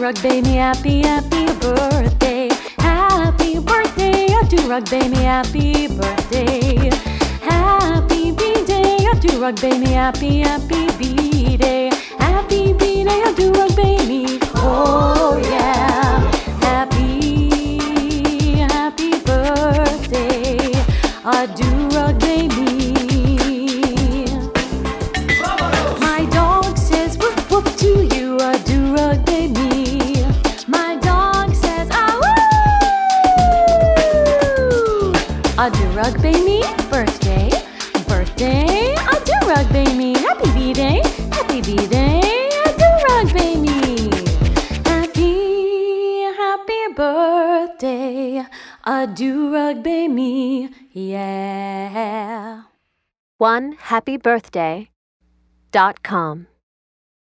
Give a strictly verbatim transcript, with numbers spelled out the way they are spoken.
do-rug baby, happy, happy birthday. Happy birthday, a do-rug baby, happy birthday. Happy B-day, a do-rug baby, happy, happy B-day. Happy B-day, a do-rug baby, oh yeah. Happy, happy birthday, a do-rug baby. My dog says woof woof to you, a do-rug baby. My dog says ah woo. A do-rug baby, birthday, birthday, a do-rug baby. Happy B-day, happy B-day, a do-rug baby. Happy, happy birthday, a do-rug baby, yeah. one happy birthday dot com